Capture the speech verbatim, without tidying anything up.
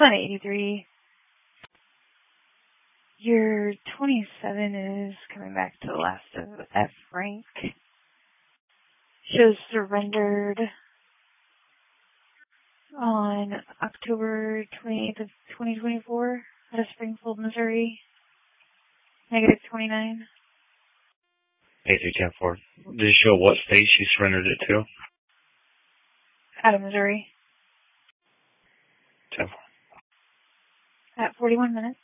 Planet eighty-three. Your twenty-seven is coming back to the last of F rank. Shows surrendered on October twenty-eighth of twenty twenty-four out of Springfield, Missouri. Negative twenty-nine. eight three ten four. Did it show what state she surrendered it to? Out of Missouri. ten four. At forty-one minutes.